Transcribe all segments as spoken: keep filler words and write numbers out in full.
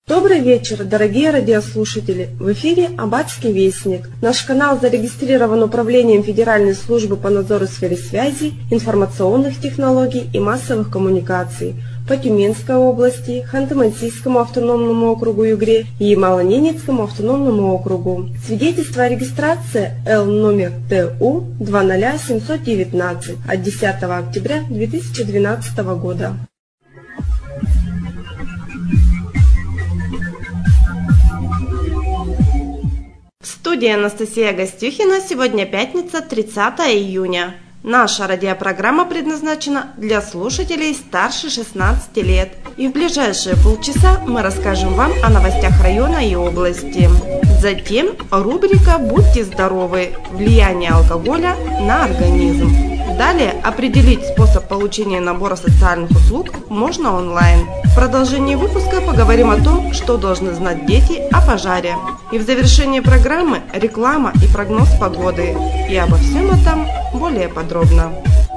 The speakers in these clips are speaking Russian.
Добрый вечер, дорогие радиослушатели! В эфире Аббатский вестник. Наш канал зарегистрирован Управлением Федеральной службы по надзору в сфере связи, информационных технологий и массовых коммуникаций по Тюменской области, Ханты-Мансийскому автономному округу Югре и Ямало-Ненецкому автономному округу. Свидетельство о регистрации Л номер Т У два ноль семь один девять от десятого октября две тысячи двенадцатого года. В студии Анастасия Гостюхина. Сегодня пятница, тридцатое июня. Наша радиопрограмма предназначена для слушателей старше шестнадцати лет. И в ближайшие полчаса мы расскажем вам о новостях района и области. Затем рубрика «Будьте здоровы. Влияние алкоголя на организм». Далее определить способ получения набора социальных услуг можно онлайн. В продолжении выпуска поговорим о том, что должны знать дети о пожаре. И в завершении программы реклама и прогноз погоды. И обо всем этом более подробно.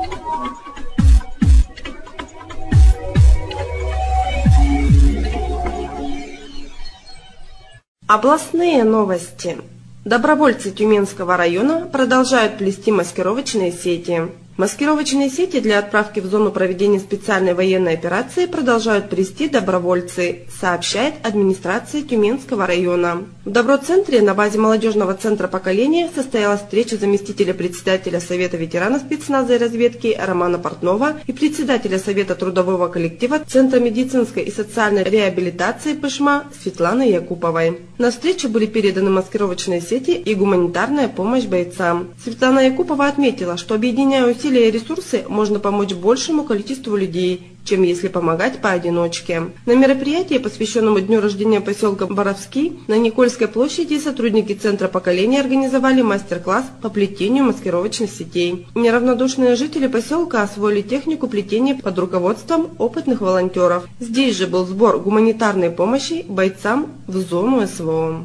Областные новости. Добровольцы Тюменского района продолжают плести маскировочные сети. Маскировочные сети для отправки в зону проведения специальной военной операции продолжают плести добровольцы, сообщает администрация Тюменского района. В Доброцентре на базе молодежного центра поколения состоялась встреча заместителя председателя Совета ветеранов спецназа и разведки Романа Портнова и председателя Совета трудового коллектива Центра медицинской и социальной реабилитации ПШМА Светланы Якуповой. На встречу были переданы маскировочные сети и гуманитарная помощь бойцам. Светлана Якупова отметила, что объединяя усилия и ресурсы можно помочь большему количеству людей, чем если помогать поодиночке. На мероприятии, посвященном дню рождения поселка Боровский, на Никольской площади сотрудники Центра поколения организовали мастер-класс по плетению маскировочных сетей. Неравнодушные жители поселка освоили технику плетения под руководством опытных волонтеров. Здесь же был сбор гуманитарной помощи бойцам в зону СВО.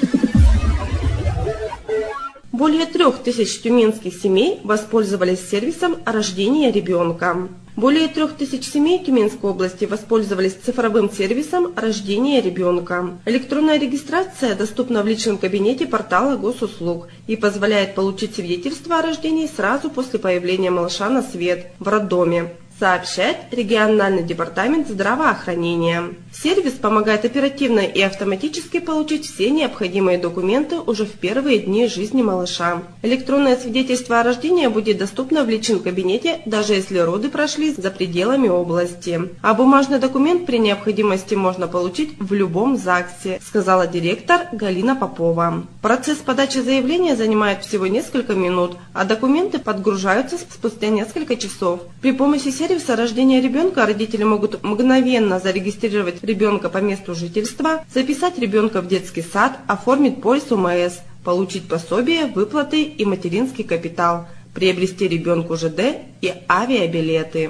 Более трех тысяч тюменских семей воспользовались сервисом рождения ребенка. Более трех тысяч семей Тюменской области воспользовались цифровым сервисом рождения ребенка. Электронная регистрация доступна в личном кабинете портала госуслуг и позволяет получить свидетельство о рождении сразу после появления малыша на свет в роддоме, сообщает региональный департамент здравоохранения. Сервис помогает оперативно и автоматически получить все необходимые документы уже в первые дни жизни малыша. Электронное свидетельство о рождении будет доступно в личном кабинете, даже если роды прошли за пределами области. А бумажный документ при необходимости можно получить в любом ЗАГСе, сказала директор Галина Попова. Процесс подачи заявления занимает всего несколько минут, а документы подгружаются спустя несколько часов. При помощи сервиса рождения ребенка родители могут мгновенно зарегистрировать ребенка по месту жительства, записать ребенка в детский сад, оформить полис УМС, получить пособие, выплаты и материнский капитал, приобрести ребенку ЖД и авиабилеты.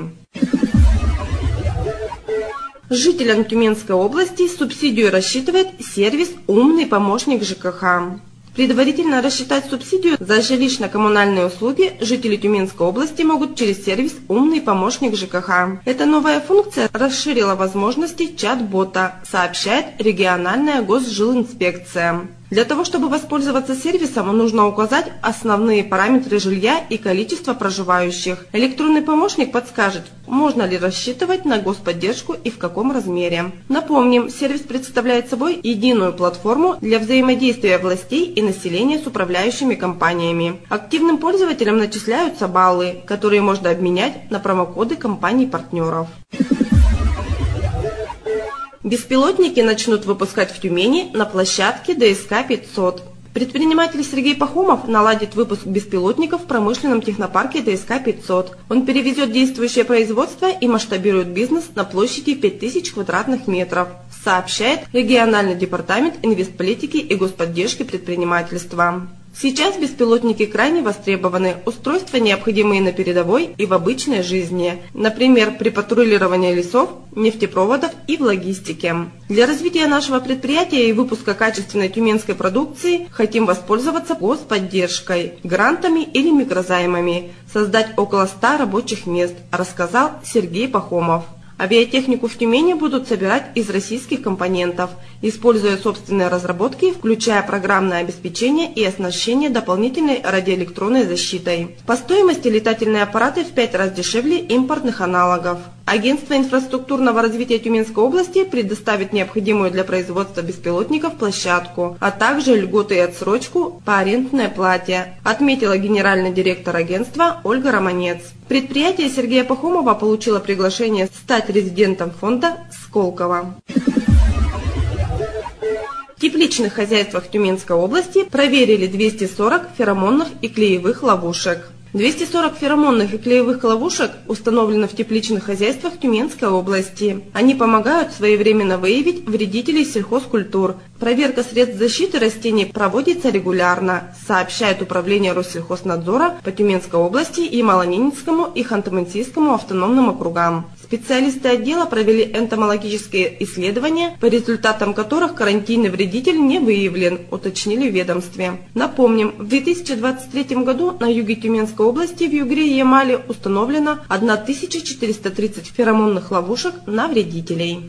Жителям Тюменской области субсидию рассчитывает сервис «Умный помощник ЖКХ». Предварительно рассчитать субсидию за жилищно-коммунальные услуги жители Тюменской области могут через сервис «Умный помощник ЖКХ». Эта новая функция расширила возможности чат-бота, сообщает региональная госжилинспекция. Для того, чтобы воспользоваться сервисом, нужно указать основные параметры жилья и количество проживающих. Электронный помощник подскажет, можно ли рассчитывать на господдержку и в каком размере. Напомним, сервис представляет собой единую платформу для взаимодействия властей и населения с управляющими компаниями. Активным пользователям начисляются баллы, которые можно обменять на промокоды компаний-партнеров. Беспилотники начнут выпускать в Тюмени на площадке ДСК пятьсот. Предприниматель Сергей Пахомов наладит выпуск беспилотников в промышленном технопарке ДСК пятьсот. Он перевезет действующее производство и масштабирует бизнес на площади пять тысяч квадратных метров, сообщает региональный департамент инвестполитики и господдержки предпринимательства. Сейчас беспилотники крайне востребованы, устройства необходимые на передовой и в обычной жизни, например, при патрулировании лесов, нефтепроводов и в логистике. Для развития нашего предприятия и выпуска качественной тюменской продукции хотим воспользоваться господдержкой, грантами или микрозаймами, создать около ста рабочих мест, рассказал Сергей Пахомов. Авиатехнику в Тюмени будут собирать из российских компонентов, используя собственные разработки, включая программное обеспечение и оснащение дополнительной радиоэлектронной защитой. По стоимости летательные аппараты в пять раз дешевле импортных аналогов. Агентство инфраструктурного развития Тюменской области предоставит необходимую для производства беспилотников площадку, а также льготы и отсрочку по арендной плате, отметила генеральный директор агентства Ольга Романец. Предприятие Сергея Пахомова получило приглашение стать резидентом фонда Сколково. В тепличных хозяйствах Тюменской области проверили двести сорок феромонных и клеевых ловушек. двести сорок феромонных и клеевых ловушек установлено в тепличных хозяйствах Тюменской области. Они помогают своевременно выявить вредителей сельхозкультур. Проверка средств защиты растений проводится регулярно, сообщает Управление Россельхознадзора по Тюменской области и Малонинецкому и Ханты-Мансийскому автономным округам. Специалисты отдела провели энтомологические исследования, по результатам которых карантинный вредитель не выявлен, уточнили в ведомстве. Напомним, в две тысячи двадцать третьем году на юге Тюменской области в Югре и Ямале установлено тысяча четыреста тридцать феромонных ловушек на вредителей.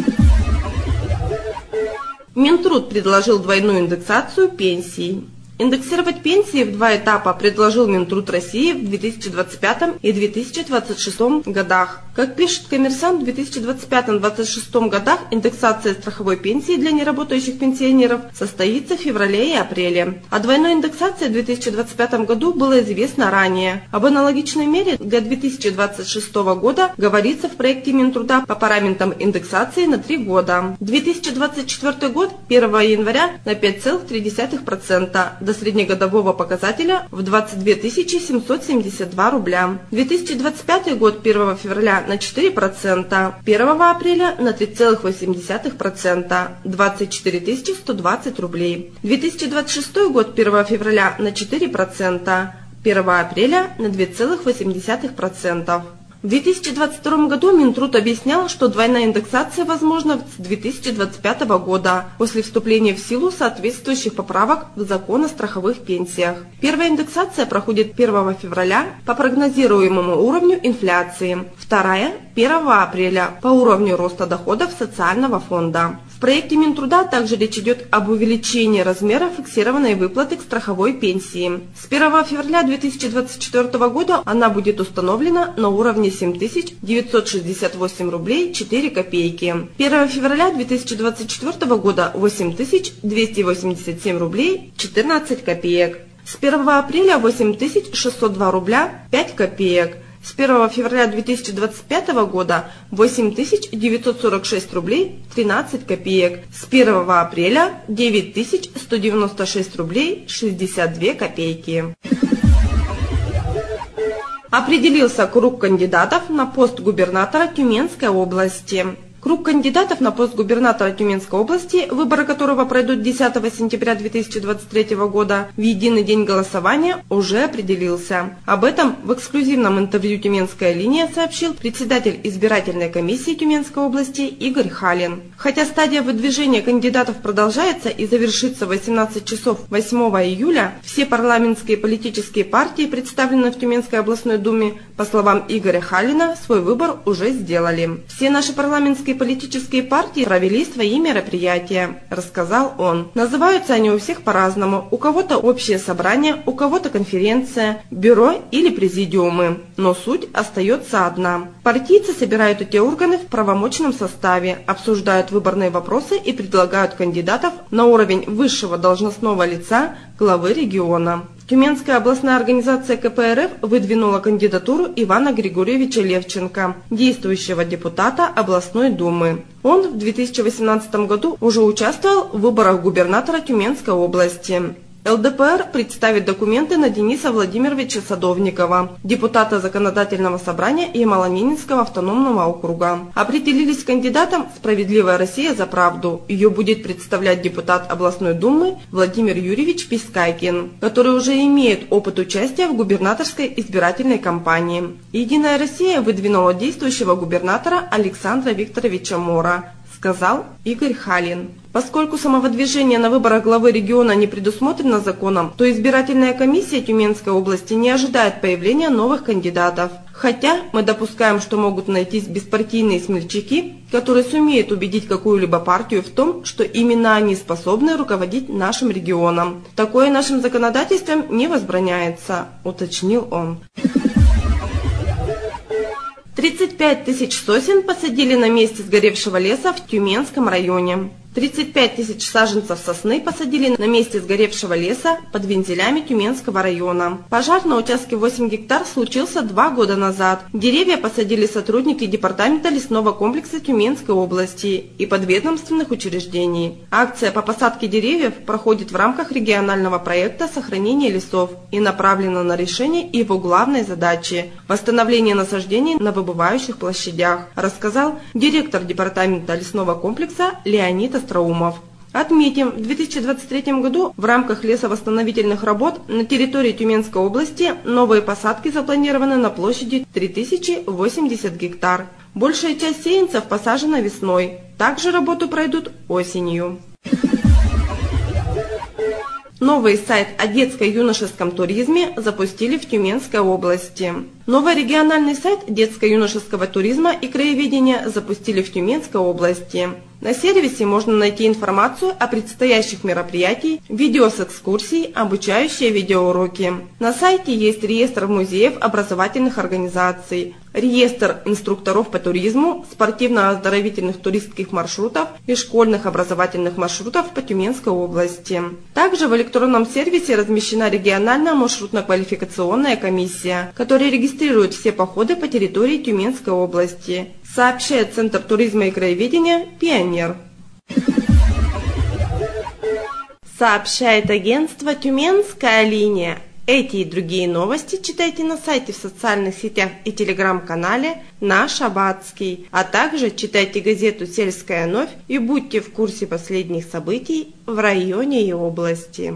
Минтруд предложил двойную индексацию пенсий. Индексировать пенсии в два этапа предложил Минтруд России в две тысячи двадцать пятом и две тысячи двадцать шестом годах. Как пишет «Коммерсант», в две тысячи двадцать пятом — две тысячи двадцать шестом годах индексация страховой пенсии для неработающих пенсионеров состоится в феврале и апреле. О двойной индексации в две тысячи двадцать пятом году было известно ранее. Об аналогичной мере для две тысячи двадцать шестого года говорится в проекте Минтруда по параметрам индексации на три года. две тысячи двадцать четвёртый год первого января на пять целых три десятых процента. До среднегодового показателя в двадцать две тысячи семьсот семьдесят два рубля. две тысячи двадцать пятый год первого февраля на четыре процента, первого апреля на три целых восемь десятых процента, двадцать четыре тысячи сто двадцать рублей. две тысячи двадцать шестой год первого февраля на четыре процента, первого апреля на два целых восемь десятых процента. В две тысячи двадцать втором году Минтруд объяснял, что двойная индексация возможна с две тысячи двадцать пятого года после вступления в силу соответствующих поправок в закон о страховых пенсиях. Первая индексация проходит первого февраля по прогнозируемому уровню инфляции, вторая – первого апреля по уровню роста доходов социального фонда. В проекте Минтруда также речь идет об увеличении размера фиксированной выплаты к страховой пенсии. С первого февраля две тысячи двадцать четвёртого года она будет установлена на уровне семь тысяч девятьсот шестьдесят восемь рублей четыре копейки. первого февраля две тысячи двадцать четвёртого года восемь тысяч двести восемьдесят семь рублей четырнадцать копеек. С первого апреля восемь тысяч шестьсот два рубля пять копеек. С первого февраля две тысячи двадцать пятого года восемь тысяч девятьсот сорок шесть рублей тринадцать копеек. С первого апреля девять тысяч сто девяносто шесть рублей шестьдесят две копейки. Определился круг кандидатов на пост губернатора Тюменской области. Круг кандидатов на пост губернатора Тюменской области, выборы которого пройдут десятого сентября две тысячи двадцать третьего года в единый день голосования, уже определился. Об этом в эксклюзивном интервью «Тюменская линия» сообщил председатель избирательной комиссии Тюменской области Игорь Халин. Хотя стадия выдвижения кандидатов продолжается и завершится в восемнадцать часов восьмого июля, все парламентские политические партии, представленные в Тюменской областной думе, по словам Игоря Халина, свой выбор уже сделали. Все наши парламентские политические партии провели свои мероприятия, рассказал он. Называются они у всех по-разному. У кого-то общее собрание, у кого-то конференция, бюро или президиумы. Но суть остается одна. Партийцы собирают эти органы в правомочном составе, обсуждают выборные вопросы и предлагают кандидатов на уровень высшего должностного лица главы региона. Тюменская областная организация ка пэ эр эф выдвинула кандидатуру Ивана Григорьевича Левченко, действующего депутата областной думы. Он в две тысячи восемнадцатом году уже участвовал в выборах губернатора Тюменской области. эл дэ пэ эр представит документы на Дениса Владимировича Садовникова, депутата Законодательного собрания Ямало-Ненецкого автономного округа. Определились кандидатом «Справедливая Россия за правду». Ее будет представлять депутат областной думы Владимир Юрьевич Пискайкин, который уже имеет опыт участия в губернаторской избирательной кампании. «Единая Россия» выдвинула действующего губернатора Александра Викторовича Мора, сказал Игорь Халин. Поскольку самовыдвижение на выборах главы региона не предусмотрено законом, то избирательная комиссия Тюменской области не ожидает появления новых кандидатов. Хотя мы допускаем, что могут найтись беспартийные смельчаки, которые сумеют убедить какую-либо партию в том, что именно они способны руководить нашим регионом. Такое нашим законодательством не возбраняется, уточнил он. тридцать пять тысяч сосен посадили на месте сгоревшего леса в Тюменском районе. тридцать пять тысяч саженцев сосны посадили на месте сгоревшего леса под вензелями Тюменского района. Пожар на участке восемь гектар случился два года назад. Деревья посадили сотрудники департамента лесного комплекса Тюменской области и подведомственных учреждений. Акция по посадке деревьев проходит в рамках регионального проекта сохранения лесов и направлена на решение его главной задачи – восстановление насаждений на выбывающих площадях, рассказал директор департамента лесного комплекса Леонид Остроумов. Отметим, в две тысячи двадцать третьем году в рамках лесовосстановительных работ на территории Тюменской области новые посадки запланированы на площади три тысячи восемьдесят гектар. Большая часть сеянцев посажена весной. Также работы пройдут осенью. Новый сайт о детско-юношеском туризме запустили в Тюменской области. Новый региональный сайт детско-юношеского туризма и краеведения запустили в Тюменской области. На сервисе можно найти информацию о предстоящих мероприятиях, видео с экскурсий, обучающие видеоуроки. На сайте есть реестр музеев образовательных организаций, реестр инструкторов по туризму, спортивно-оздоровительных туристских маршрутов и школьных образовательных маршрутов по Тюменской области. Также в электронном сервисе размещена региональная маршрутно-квалификационная комиссия, которая регистрирует все походы по территории Тюменской области, сообщает Центр туризма и краеведения «Пионер». Сообщает агентство «Тюменская линия». Эти и другие новости читайте на сайте, в социальных сетях и телеграм-канале «Наш Аббатский», а также читайте газету «Сельская новь» и будьте в курсе последних событий в районе и области.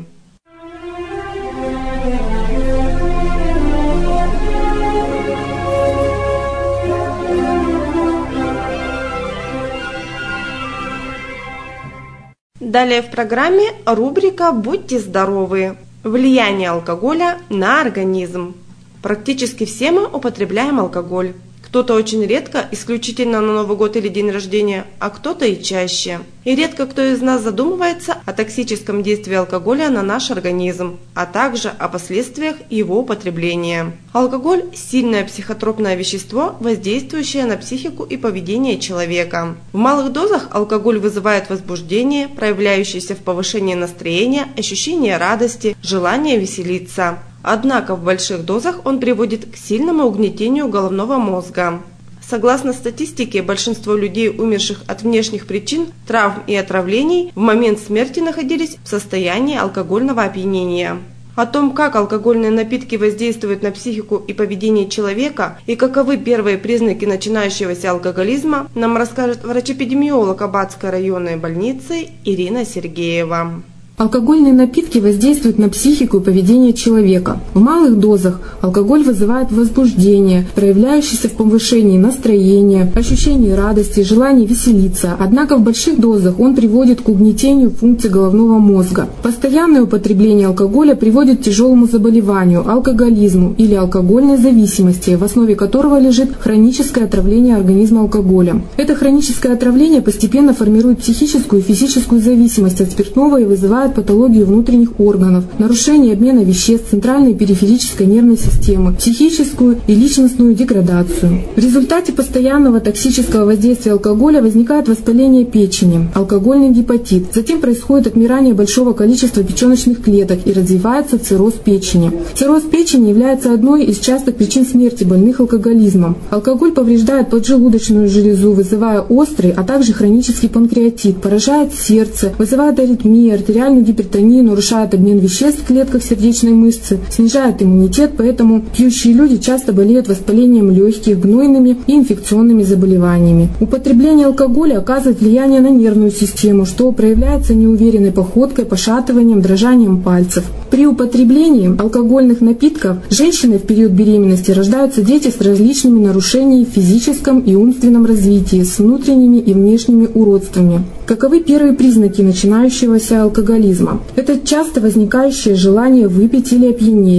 Далее в программе рубрика «Будьте здоровы». Влияние алкоголя на организм. Практически все мы употребляем алкоголь. Кто-то очень редко, исключительно на Новый год или день рождения, а кто-то и чаще. И редко кто из нас задумывается о токсическом действии алкоголя на наш организм, а также о последствиях его употребления. Алкоголь – сильное психотропное вещество, воздействующее на психику и поведение человека. В малых дозах алкоголь вызывает возбуждение, проявляющееся в повышении настроения, ощущение радости, желание веселиться. Однако в больших дозах он приводит к сильному угнетению головного мозга. Согласно статистике, большинство людей, умерших от внешних причин, травм и отравлений, в момент смерти находились в состоянии алкогольного опьянения. О том, как алкогольные напитки воздействуют на психику и поведение человека и каковы первые признаки начинающегося алкоголизма, нам расскажет врач-эпидемиолог Аббатской районной больницы Ирина Сергеева. Алкогольные напитки воздействуют на психику и поведение человека. В малых дозах алкоголь вызывает возбуждение, проявляющееся в повышении настроения, ощущении радости, желании веселиться. Однако в больших дозах он приводит к угнетению функций головного мозга. Постоянное употребление алкоголя приводит к тяжелому заболеванию, алкоголизму или алкогольной зависимости, в основе которого лежит хроническое отравление организма алкоголем. Это хроническое отравление постепенно формирует психическую и физическую зависимость от спиртного и вызывает патологию внутренних органов, нарушение обмена веществ центральной и периферической нервной системы, психическую и личностную деградацию. В результате постоянного токсического воздействия алкоголя возникает воспаление печени, алкогольный гепатит. Затем происходит отмирание большого количества печеночных клеток и развивается цирроз печени. Цирроз печени является одной из частых причин смерти больных алкоголизмом. Алкоголь повреждает поджелудочную железу, вызывая острый, а также хронический панкреатит, поражает сердце, вызывает аритмии, артериальную гипертонию, нарушает обмен веществ в клетках сердечной мышцы, снижает иммунитет, поэтому пьющие люди часто болеют воспалением легких, гнойными и инфекционными заболеваниями. Употребление алкоголя оказывает влияние на нервную систему, что проявляется неуверенной походкой, пошатыванием, дрожанием пальцев. При употреблении алкогольных напитков женщины в период беременности рождаются дети с различными нарушениями в физическом и умственном развитии, с внутренними и внешними уродствами. Каковы первые признаки начинающегося алкоголизма? Это часто возникающее желание выпить или опьянеть,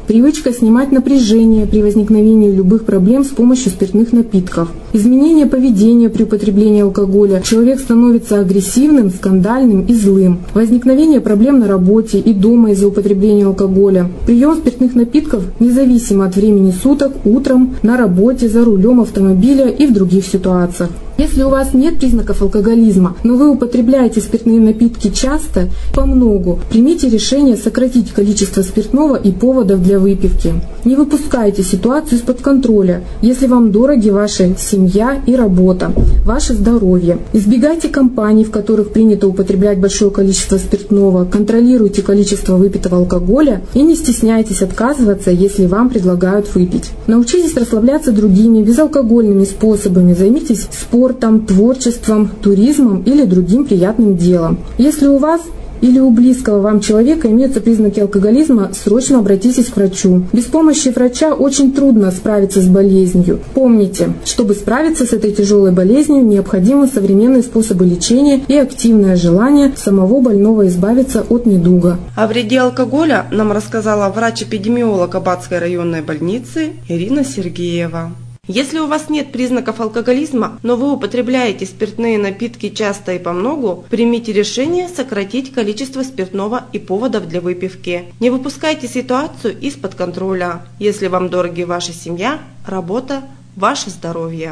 привычка снимать напряжение при возникновении любых проблем с помощью спиртных напитков, изменение поведения при употреблении алкоголя, человек становится агрессивным, скандальным и злым, возникновение проблем на работе и дома из-за употребления алкоголя, прием спиртных напитков независимо от времени суток, утром, на работе, за рулем автомобиля и в других ситуациях. Если у вас нет признаков алкоголизма, но вы употребляете спиртные напитки часто, помногу, примите решение сократить количество спиртного и поводов для выпивки. Не выпускайте ситуацию из-под контроля, если вам дороги ваша семья и работа, ваше здоровье. Избегайте компаний, в которых принято употреблять большое количество спиртного, контролируйте количество выпитого алкоголя и не стесняйтесь отказываться, если вам предлагают выпить. Научитесь расслабляться другими безалкогольными способами, займитесь спортом, спортом, творчеством, туризмом или другим приятным делом. Если у вас или у близкого вам человека имеются признаки алкоголизма, срочно обратитесь к врачу. Без помощи врача очень трудно справиться с болезнью. Помните, чтобы справиться с этой тяжелой болезнью, необходимы современные способы лечения и активное желание самого больного избавиться от недуга. О вреде алкоголя нам рассказала врач-эпидемиолог Аббатской районной больницы Ирина Сергеева. Если у вас нет признаков алкоголизма, но вы употребляете спиртные напитки часто и помногу, примите решение сократить количество спиртного и поводов для выпивки. Не выпускайте ситуацию из-под контроля, если вам дороги ваша семья, работа, ваше здоровье.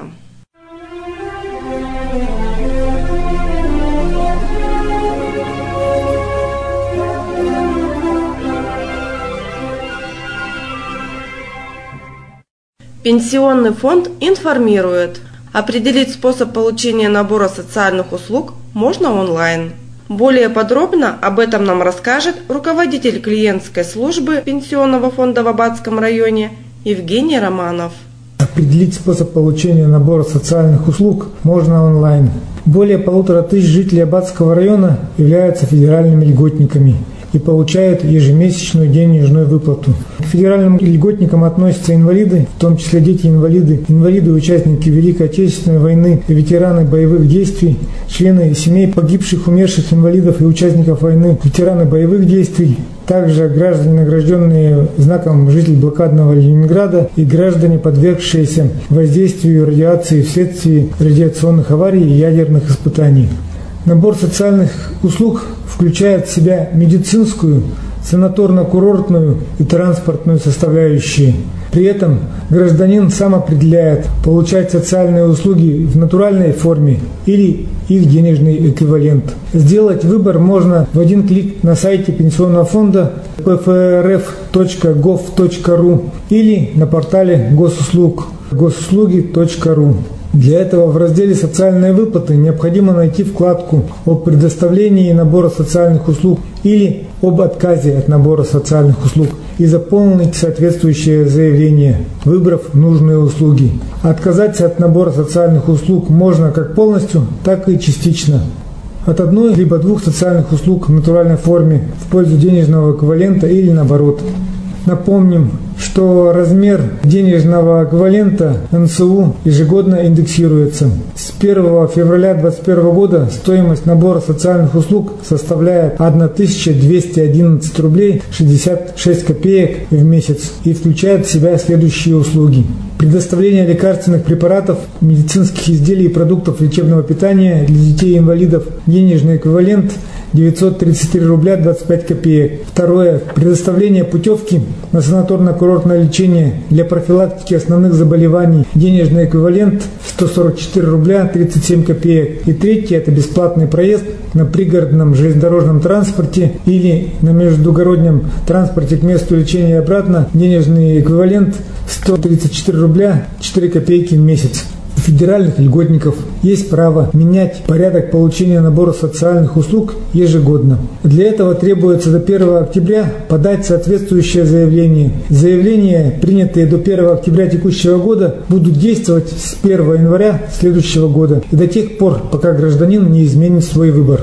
Пенсионный фонд информирует. Определить способ получения набора социальных услуг можно онлайн. Более подробно об этом нам расскажет руководитель клиентской службы Пенсионного фонда в Аббатском районе Евгений Романов. Определить способ получения набора социальных услуг можно онлайн. Более полутора тысяч жителей Аббатского района являются федеральными льготниками и получают ежемесячную денежную выплату. К федеральным льготникам относятся инвалиды, в том числе дети-инвалиды, инвалиды и участники Великой Отечественной войны, ветераны боевых действий, члены семей погибших, умерших инвалидов и участников войны, ветераны боевых действий, также граждане, награжденные знаком «Житель блокадного Ленинграда» и граждане, подвергшиеся воздействию радиации вследствие радиационных аварий и ядерных испытаний. Набор социальных услуг включает в себя медицинскую, санаторно-курортную и транспортную составляющие. При этом гражданин сам определяет, получать социальные услуги в натуральной форме или их денежный эквивалент. Сделать выбор можно в один клик на сайте Пенсионного фонда пэ эф эр эф точка гов точка ру или на портале госуслуг госуслуги точка ру. Для этого в разделе «Социальные выплаты» необходимо найти вкладку о предоставлении набора социальных услуг или об отказе от набора социальных услуг и заполнить соответствующее заявление, выбрав нужные услуги. Отказаться от набора социальных услуг можно как полностью, так и частично. От одной либо двух социальных услуг в натуральной форме в пользу денежного эквивалента или наоборот. Напомним, что размер денежного эквивалента эн эс у ежегодно индексируется. С первого февраля две тысячи двадцать первого года стоимость набора социальных услуг составляет тысяча двести одиннадцать рублей шестьдесят шесть копеек в месяц и включает в себя следующие услуги. Предоставление лекарственных препаратов, медицинских изделий и продуктов лечебного питания для детей-инвалидов, денежный эквивалент девятьсот тридцать три рубля двадцать пять копеек. Второе. Предоставление путевки на санаторно-курортное лечение для профилактики основных заболеваний, денежный эквивалент сто сорок четыре рубля тридцать семь копеек. И третье. Это бесплатный проезд на пригородном железнодорожном транспорте или на междугороднем транспорте к месту лечения и обратно, денежный эквивалент сто тридцать четыре рубля четыре копейки в месяц. У федеральных льготников есть право менять порядок получения набора социальных услуг ежегодно. Для этого требуется до первого октября подать соответствующее заявление. Заявления, принятые до первого октября текущего года, будут действовать с первого января следующего года и до тех пор, пока гражданин не изменит свой выбор.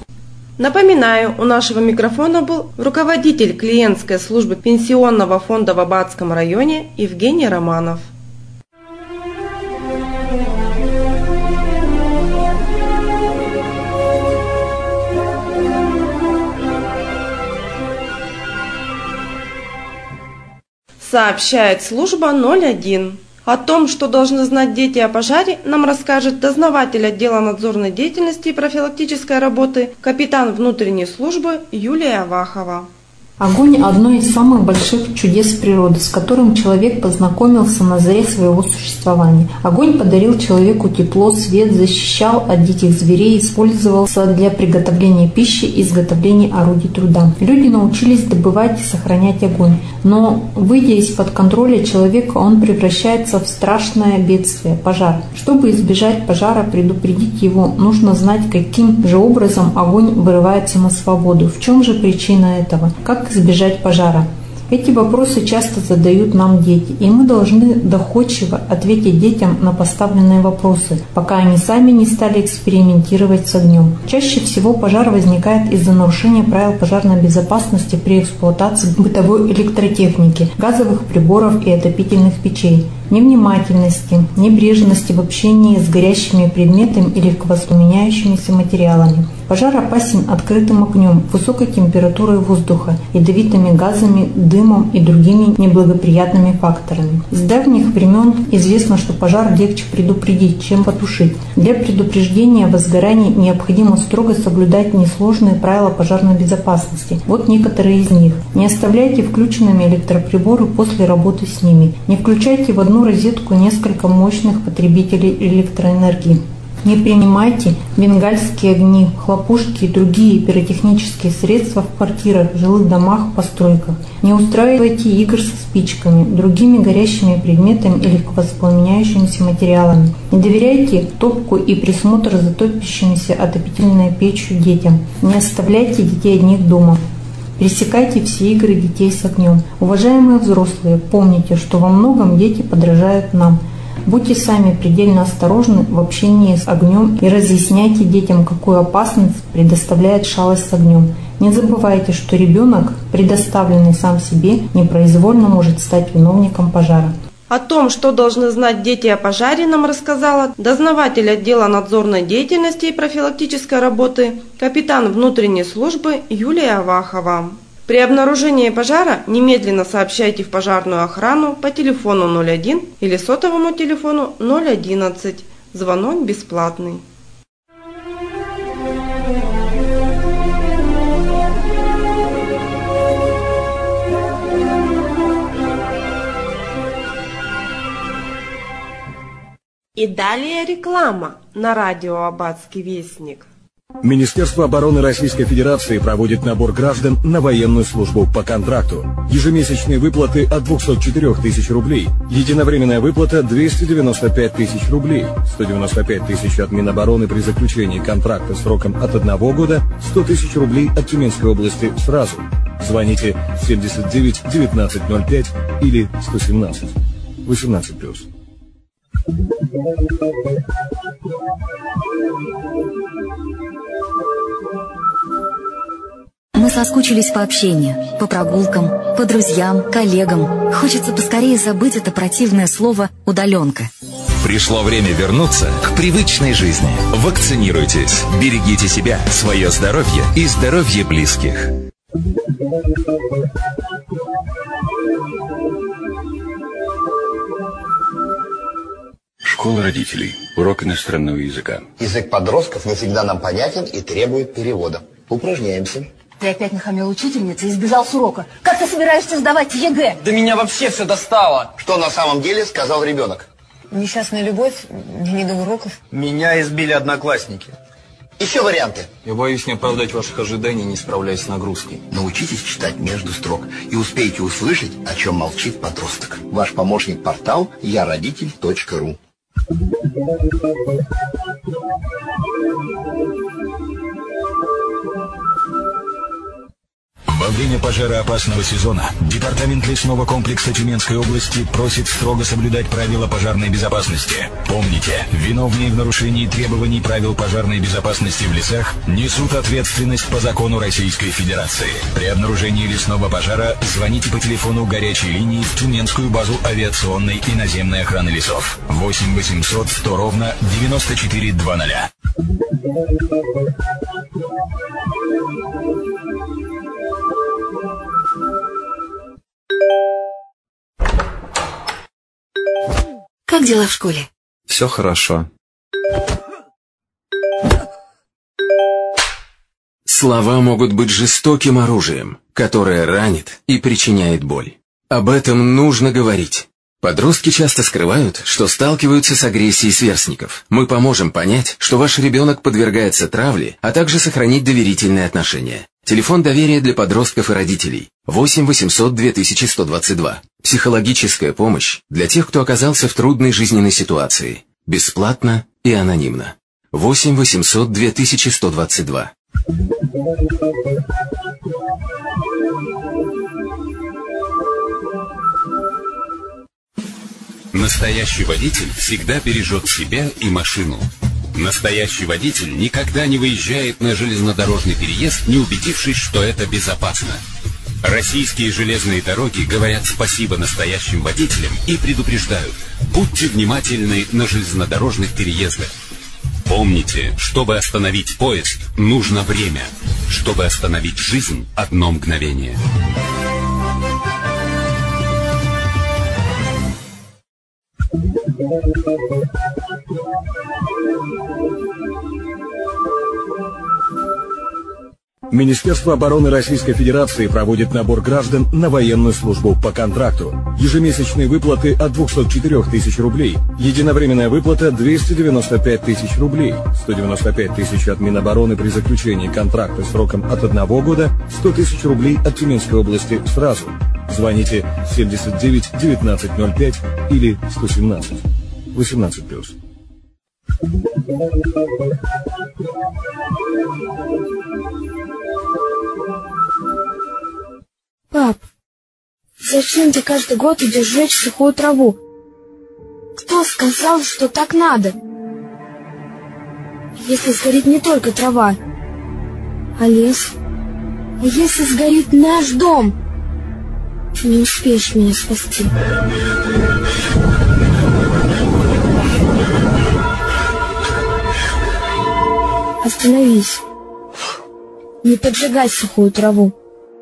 Напоминаю, у нашего микрофона был руководитель клиентской службы Пенсионного фонда в Аббатском районе Евгений Романов. сообщает служба ноль один. О том, что должны знать дети о пожаре, нам расскажет дознаватель отдела надзорной деятельности и профилактической работы, капитан внутренней службы Юлия Авахова. Огонь – одно из самых больших чудес природы, с которым человек познакомился на заре своего существования. Огонь подарил человеку тепло, свет, защищал от диких зверей, использовался для приготовления пищи и изготовления орудий труда. Люди научились добывать и сохранять огонь, но, выйдя из-под контроля человека, он превращается в страшное бедствие – пожар. Чтобы избежать пожара, предупредить его, нужно знать, каким же образом огонь вырывается на свободу, в чем же причина этого, как избежать пожара. Эти вопросы часто задают нам дети, и мы должны доходчиво ответить детям на поставленные вопросы, пока они сами не стали экспериментировать с огнем. Чаще всего пожар возникает из-за нарушения правил пожарной безопасности при эксплуатации бытовой электротехники, газовых приборов и отопительных печей, невнимательности, небрежности в общении с горящими предметами или легковоспламеняющимися материалами. Пожар опасен открытым огнем, высокой температурой воздуха, ядовитыми газами, дымом и другими неблагоприятными факторами. С давних времен известно, что пожар легче предупредить, чем потушить. Для предупреждения возгораний необходимо строго соблюдать несложные правила пожарной безопасности. Вот некоторые из них. Не оставляйте включенными электроприборы после работы с ними. Не включайте в одну розетку несколько мощных потребителей электроэнергии. Не принимайте бенгальские огни, хлопушки и другие пиротехнические средства в квартирах, жилых домах, постройках. Не устраивайте игр со спичками, другими горящими предметами или воспламеняющимися материалами. Не доверяйте топку и присмотр за топящимися отопительной печью детям. Не оставляйте детей одних дома. Пересекайте все игры детей с огнем. Уважаемые взрослые, помните, что во многом дети подражают нам. Будьте сами предельно осторожны в общении с огнем и разъясняйте детям, какую опасность предоставляет шалость с огнем. Не забывайте, что ребенок, предоставленный сам себе, непроизвольно может стать виновником пожара. О том, что должны знать дети о пожаре, нам рассказала дознаватель отдела надзорной деятельности и профилактической работы, капитан внутренней службы Юлия Авахова. При обнаружении пожара немедленно сообщайте в пожарную охрану по телефону ноль один или сотовому телефону ноль одиннадцать. Звонок бесплатный. И далее реклама на радио Аббатский вестник. Министерство обороны Российской Федерации проводит набор граждан на военную службу по контракту. Ежемесячные выплаты от двухсот четырёх тысяч рублей. Единовременная выплата двести девяносто пять тысяч рублей. сто девяносто пять тысяч от Минобороны при заключении контракта сроком от одного года. сто тысяч рублей от Тюменской области сразу. Звоните семьдесят девять девятнадцать ноль пять или сто семнадцать. восемнадцать плюс. Мы соскучились по общению, по прогулкам, по друзьям, коллегам. Хочется поскорее забыть это противное слово «удаленка». Пришло время вернуться к привычной жизни. Вакцинируйтесь, берегите себя, свое здоровье и здоровье близких. Школа родителей. Урок иностранного языка. Язык подростков не всегда нам понятен и требует перевода. Упражняемся. Ты опять нахамил учительнице и сбежал с урока. Как ты собираешься сдавать ЕГЭ? Да меня вообще все достало. Что на самом деле сказал ребенок? Несчастная любовь, не до уроков. Меня избили одноклассники. Еще варианты. Я боюсь не оправдать ваших ожиданий, не справляясь с нагрузкой. Научитесь читать между строк и успейте услышать, о чем молчит подросток. Ваш помощник портал я родитель точка ру. Во время пожароопасного сезона Департамент лесного комплекса Тюменской области просит строго соблюдать правила пожарной безопасности. Помните, виновные в нарушении требований правил пожарной безопасности в лесах несут ответственность по закону Российской Федерации. При обнаружении лесного пожара звоните по телефону горячей линии в Тюменскую базу авиационной и наземной охраны лесов восемь восемьсот сто ровно девяносто четыре двадцать. Как дела в школе? Все хорошо. Слова могут быть жестоким оружием, которое ранит и причиняет боль. Об этом нужно говорить. Подростки часто скрывают, что сталкиваются с агрессией сверстников. Мы поможем понять, что ваш ребенок подвергается травле, а также сохранить доверительные отношения. Телефон доверия для подростков и родителей восемь восемьсот две тысячи сто двадцать два. Психологическая помощь для тех, кто оказался в трудной жизненной ситуации. Бесплатно и анонимно. восемь восемьсот две тысячи сто двадцать два. Настоящий водитель всегда бережет себя и машину. Настоящий водитель никогда не выезжает на железнодорожный переезд, не убедившись, что это безопасно. Российские железные дороги говорят спасибо настоящим водителям и предупреждают: будьте внимательны на железнодорожных переездах. Помните, чтобы остановить поезд, нужно время. Чтобы остановить жизнь, одно мгновение. Министерство обороны Российской Федерации проводит набор граждан на военную службу по контракту. Ежемесячные выплаты от двухсот четырёх тысяч рублей. Единовременная выплата двести девяносто пять тысяч рублей. сто девяносто пять тысяч от Минобороны при заключении контракта сроком от одного года. сто тысяч рублей от Тюменской области сразу. Звоните семьдесят девять девятнадцать ноль пять или сто семнадцать. восемнадцать плюс. Пап, зачем ты каждый год идешь жечь сухую траву? Кто сказал, что так надо? Если сгорит не только трава, а лес? А если сгорит наш дом? Ты не успеешь меня спасти. Остановись. Не поджигай сухую траву.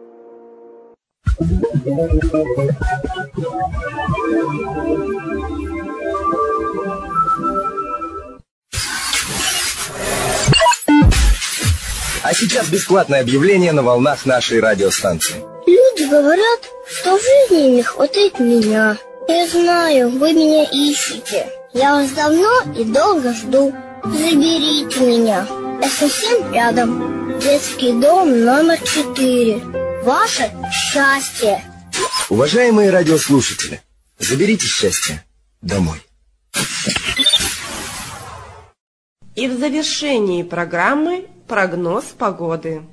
А сейчас бесплатное объявление на волнах нашей радиостанции. Люди говорят, что в жизни не хватает меня. Я знаю, вы меня ищете. Я вас давно и долго жду. Заберите меня. Я совсем рядом. Детский дом номер четыре. Ваше счастье. Уважаемые радиослушатели, заберите счастье домой. И в завершении программы прогноз погоды.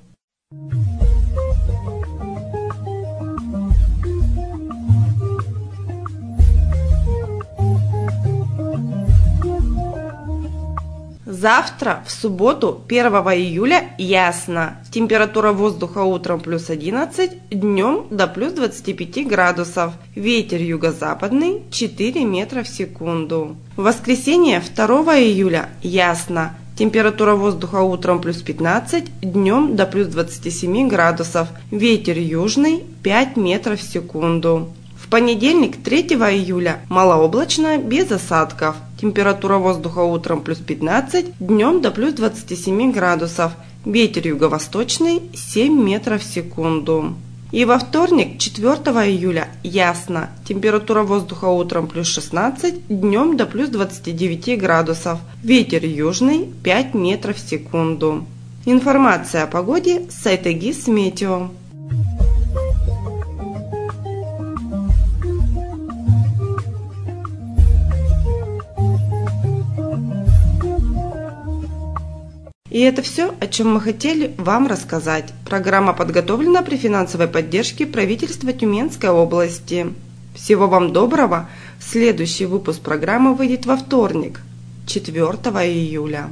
Завтра, в субботу, первого июля, ясно. Температура воздуха утром плюс одиннадцать, днем до плюс двадцати пяти градусов. Ветер юго-западный четыре метра в секунду. В воскресенье, второго июля, ясно. Температура воздуха утром плюс пятнадцать, днем до плюс двадцати семи градусов. Ветер южный пять метров в секунду. В понедельник, третьего июля, малооблачно, без осадков. Температура воздуха утром плюс пятнадцать, днем до плюс двадцати семи градусов. Ветер юго-восточный семь метров в секунду. И во вторник, четвертого июля, ясно. Температура воздуха утром плюс шестнадцать, днем до плюс двадцати девяти градусов. Ветер южный пять метров в секунду. Информация о погоде с сайта ГИС Метео. И это все, о чем мы хотели вам рассказать. Программа подготовлена при финансовой поддержке правительства Тюменской области. Всего вам доброго. Следующий выпуск программы выйдет во вторник, четвертого июля.